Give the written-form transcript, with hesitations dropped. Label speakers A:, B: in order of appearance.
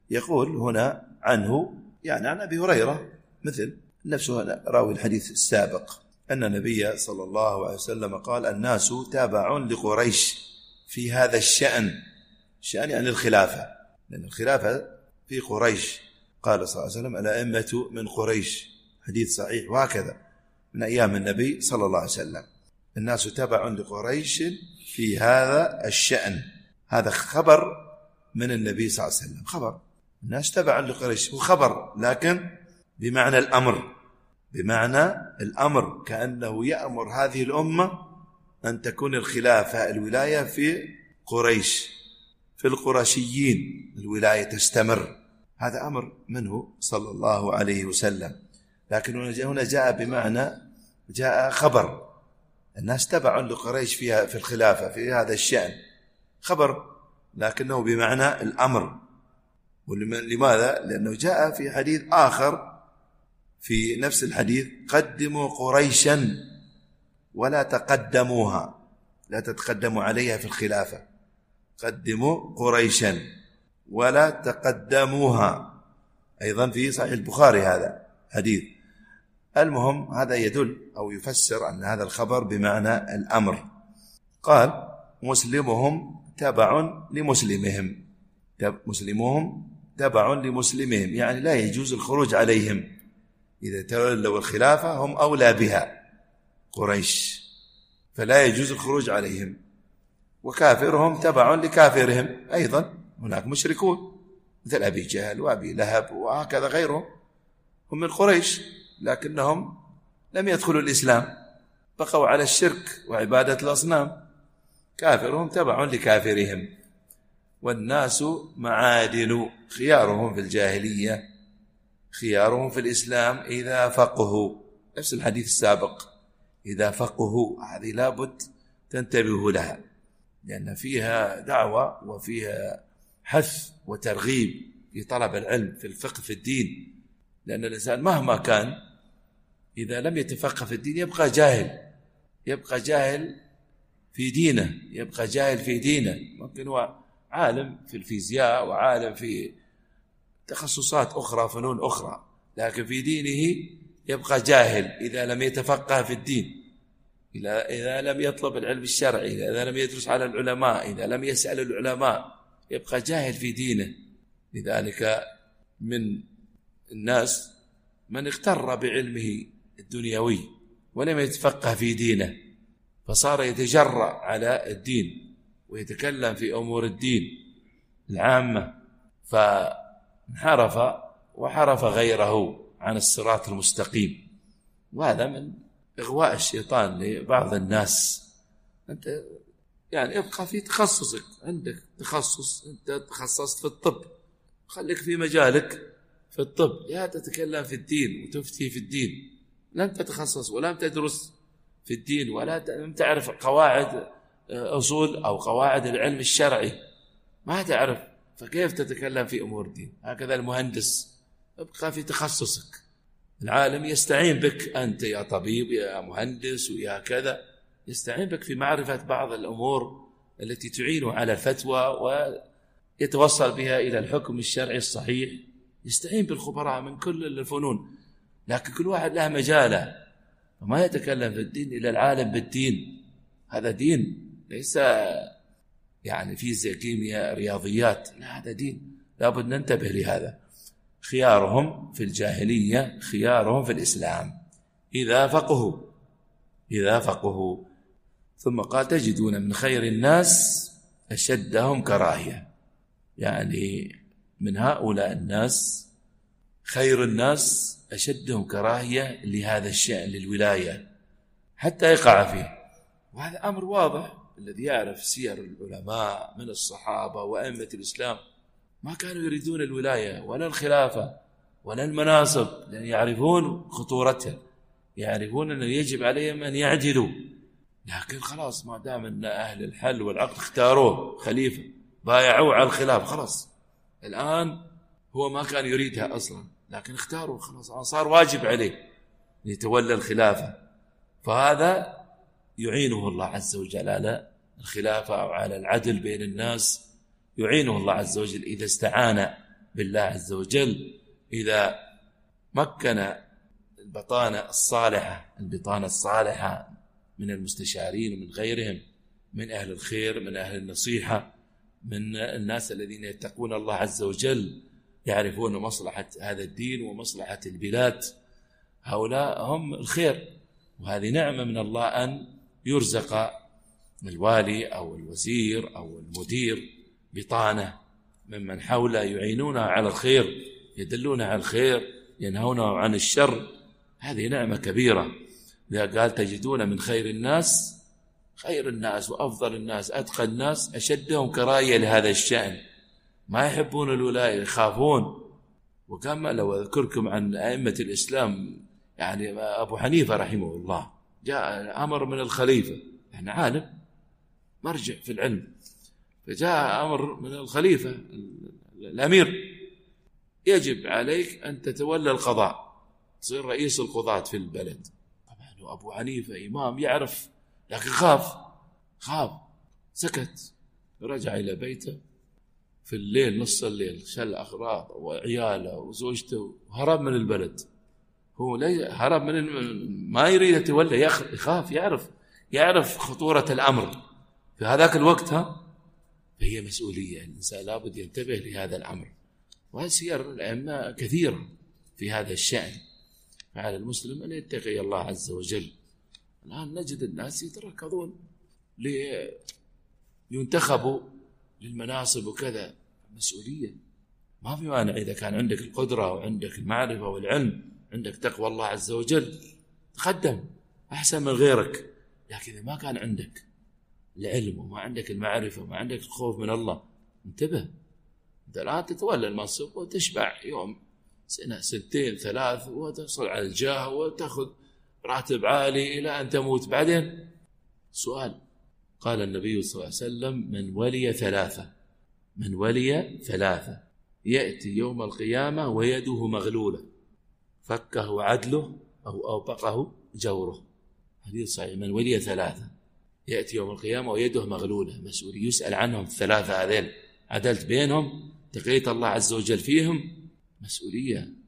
A: يقول هنا عنه يعني عن أبي هريرة مثل نفسه راوي الحديث السابق أن النبي صلى الله عليه وسلم قال الناس تابع لقريش في هذا الشأن، الشأن يعني الخلافة، لأن الخلافة في قريش. قال صلى الله عليه وسلم الأئمة من قريش، حديث صحيح، وهكذا من أيام النبي صلى الله عليه وسلم الناس تابع لقريش في هذا الشأن. هذا خبر من النبي صلى الله عليه وسلم، خبر الناس تابع لقريش، هو خبر لكن بمعنى الأمر، بمعنى الأمر، كأنه يأمر هذه الأمة أن تكون الخلافة الولاية في قريش، في القرشيين الولاية تستمر. هذا أمر منه صلى الله عليه وسلم، لكن هنا جاء بمعنى جاء خبر الناس تبع لقريش فيها في الخلافة في هذا الشأن، خبر لكنه بمعنى الأمر. لماذا؟ لأنه جاء في حديث آخر في نفس الحديث قدموا قريشا ولا تقدموها، لا تتقدموا عليها في الخلافة، قدموا قريشا ولا تقدموها، أيضا في صحيح البخاري هذا حديث. المهم هذا يدل أو يفسر أن هذا الخبر بمعنى الأمر. قال مسلمهم تبع لمسلمهم، مسلمهم تبع لمسلمهم، يعني لا يجوز الخروج عليهم، إذا تولوا الخلافة هم أولى بها قريش، فلا يجوز الخروج عليهم. وكافرهم تبع لكافرهم، أيضا هناك مشركون مثل أبي جهل وأبي لهب وهكذا غيرهم، هم من قريش لكنهم لم يدخلوا الإسلام، بقوا على الشرك وعبادة الأصنام، كافرهم تبع لكافرهم. والناس معادن، خيارهم في الجاهلية خيارهم في الإسلام إذا فقهوا، نفس الحديث السابق، إذا فقهوا، هذه لابد تنتبهوا لها، لأن فيها دعوة وفيها حث وترغيب في طلب العلم في الفقه في الدين، لأن الإنسان مهما كان إذا لم يتفقه في الدين يبقى جاهل، يبقى جاهل في دينه، يبقى جاهل في دينه. ممكن هو عالم في الفيزياء وعالم في تخصصات أخرى فنون أخرى، لكن في دينه يبقى جاهل إذا لم يتفقه في الدين، إذا لم يطلب العلم الشرعي، إذا لم يدرس على العلماء، إذا لم يسأل العلماء، يبقى جاهل في دينه. لذلك من الناس من اغتر بعلمه الدنيوي ولم يتفقه في دينه، فصار يتجرأ على الدين ويتكلم في أمور الدين العامة، فانحرف وحرف غيره عن الصراط المستقيم. وهذا من إغواء الشيطان لبعض الناس. أنت يعني ابقى في تخصصك، عندك تخصص، أنت تخصصت في الطب، خليك في مجالك في الطب، لا تتكلم في الدين وتفتي في الدين. لم تتخصص ولم تدرس في الدين ولا لم تعرف قواعد أصول أو قواعد العلم الشرعي، ما تعرف، فكيف تتكلم في أمور الدين؟ هكذا المهندس، ابقى في تخصصك. العالم يستعين بك أنت يا طبيب يا مهندس ويا كذا، يستعين بك في معرفة بعض الأمور التي تعينه على الفتوى ويتوصل بها إلى الحكم الشرعي الصحيح، يستعين بالخبراء من كل الفنون، لكن كل واحد له مجاله، وما يتكلم في الدين إلا العالم بالدين. هذا دين ليس يعني فيزياء كيمياء رياضيات، لا، هذا دين، لابد ننتبه لهذا. خيارهم في الجاهلية خيارهم في الإسلام إذا فقهوا. ثم قال تجدون من خير الناس أشدهم كراهية، يعني من هؤلاء الناس خير الناس أشدهم كراهية لهذا الشأن للولاية حتى يقع فيه. وهذا أمر واضح، الذي يعرف سير العلماء من الصحابة وأئمة الإسلام ما كانوا يريدون الولاية ولا الخلافة ولا المناصب، لأن يعرفون خطورتها، يعرفون أنه يجب عليهم أن يعدلوا، لكن خلاص ما دام أن أهل الحل والعقد اختاروه خليفة، بايعوه على الخلاف، خلاص الآن هو ما كان يريدها أصلا، لكن اختاروه خلاص، صار واجب عليه يتولى الخلافة. فهذا يعينه الله عز وجل على الخلافة أو على العدل بين الناس، يعينه الله عز وجل إذا استعان بالله عز وجل إذا مكن البطانة الصالحة من المستشارين ومن غيرهم، من أهل الخير، من أهل النصيحة، من الناس الذين يتقون الله عز وجل، يعرفون مصلحة هذا الدين ومصلحة البلاد، هؤلاء هم الخير. وهذه نعمة من الله أن يرزق الوالي أو الوزير أو المدير بطانة ممن حوله يعينونه على الخير، يدلونه على الخير، ينهونه عن الشر. هذه نعمة كبيرة. إذا قال تجدون من خير الناس وأفضل الناس أتقى الناس أشدهم كراهية لهذا الشأن، ما يحبون الولاية، يخافون. وكما لو أذكركم عن أئمة الإسلام، يعني أبو حنيفة رحمه الله جاء أمر من الخليفة، يعني عالم مرجع في العلم، فجاء أمر من الخليفة الأمير يجب عليك أن تتولى القضاء، تصير رئيس القضاة في البلد. طبعا أبو حنيفة إمام يعرف، لكن خاف سكت، رجع إلى بيته في الليل، نص الليل، شل أغراض وعياله وزوجته وهرب من البلد. هو هرب ما يريد يتولى، يخاف، يعرف خطورة الأمر في هذاك الوقت. فهي مسؤولية، الإنسان لابد ينتبه لهذا الأمر. وسير الأئمة كثيرة في هذا الشأن، فعلى المسلم أن يتقي الله عز وجل. الآن نجد الناس يتركضون لينتخبوا للمناصب وكذا، مسؤولية. ما في مانع إذا كان عندك القدرة وعندك المعرفة والعلم، عندك تقوى الله عز وجل، تقدم أحسن من غيرك. لكن إذا ما كان عندك العلم وما عندك المعرفة وما عندك الخوف من الله، انتبه. أنت الآن تتولى المنصب وتشبع يوم، سنة، سنتين، 3، وتصل على الجاه وتأخذ راتب عالي إلى أن تموت. بعدين سؤال، قال النبي صلى الله عليه وسلم: من ولي ثلاثة يأتي يوم القيامة ويده مغلولة، فكه عدله أو أوبقه جوره. حديث صحيح. من ولي ثلاثة يأتي يوم القيامة ويده مغلولة، مسؤول، يسأل عنهم الثلاثة هذين، عدلت بينهم، تقيت الله عز وجل فيهم، مسؤولية.